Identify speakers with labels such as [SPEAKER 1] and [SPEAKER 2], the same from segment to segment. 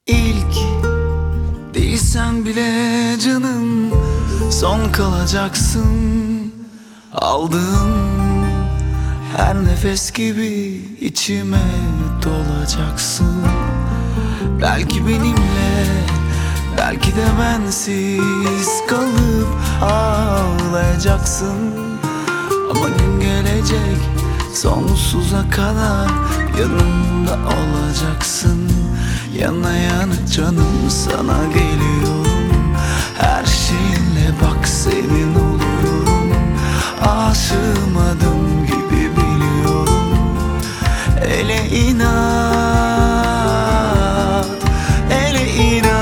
[SPEAKER 1] İlk değilsen bile canım, son kalacaksın. Aldığım her nefes gibi içime dolacaksın. Belki benimle, belki de bensiz kalıp ağlayacaksın. Ama gün gelecek, sonsuza kadar yanımda olacaksın. Yana yana canım sana geliyorum. Her şeyle bak senin oluyorum. Aşığım adım gibi biliyorum. Ele inat, ele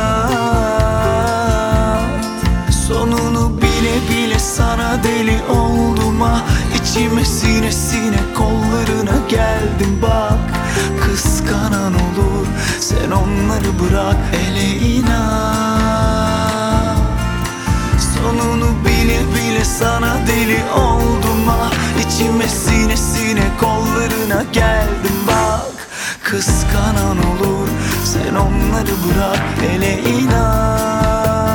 [SPEAKER 1] inat. Sonunu bile bile sana deli oldum ah. İçime sine sine kollarına geldim bak. Kıskanan olur, sen onları bırak. Ele inat. Sonunu bile bile sana deli oldum ah. İçime sine sine kollarına geldim bak. Kıskanan olur, sen onları bırak. Ele inat.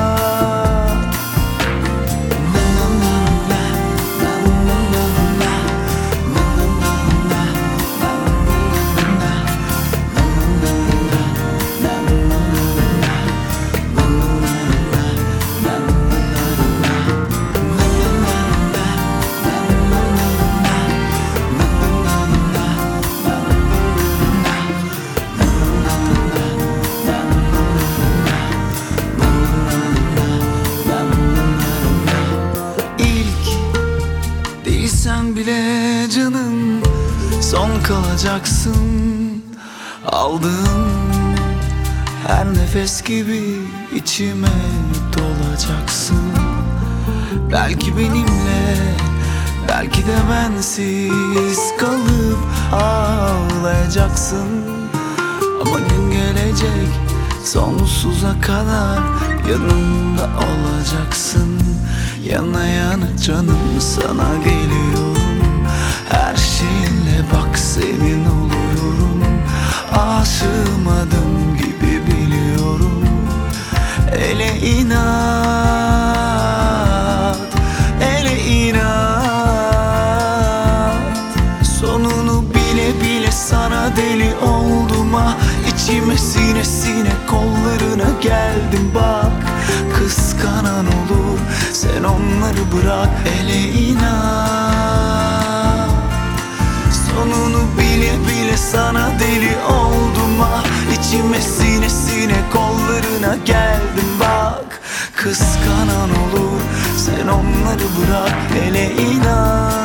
[SPEAKER 1] Sen bile canım, son kalacaksın. Aldığım her nefes gibi içime dolacaksın. Belki benimle, belki de bensiz kalıp ağlayacaksın. Ama gün gelecek, sonsuza kadar yanımda olacaksın. Yana yana canım sana geliyorum. Her şeyle bak senin oluyorum. Aşığım adım gibi biliyorum. Ele inat, ele inat. Sonunu bile bile sana deli oldum ah. İçime sine sine kollarına geldim bak. Kıskanan olur, sen onları bırak. Ele inat. Sonunu bile bile sana deli oldum ah. İçime sine sine kollarına geldim bak. Kıskanan olur, sen onları bırak. Ele inat.